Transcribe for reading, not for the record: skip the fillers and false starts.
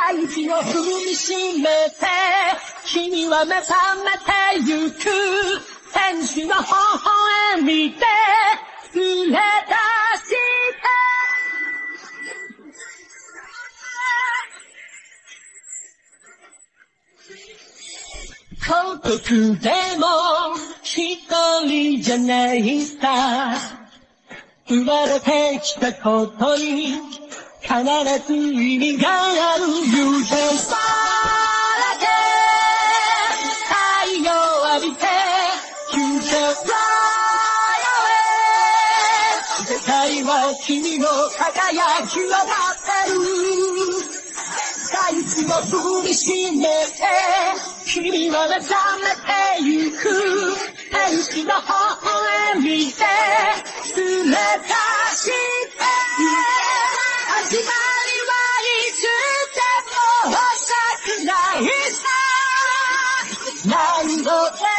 大地を踏みしめて君は目覚めてゆく天使の微笑みで連れ出して孤独でも一人じゃないさ生まれてきたことに必ず意味がある You can fly 太陽浴びて You can fly away 世界は君の輝きを待ってる大地を踏みしめて君は目覚めてゆく天使の微笑みで連れ出して始まりはいつでも遅くないさ何度で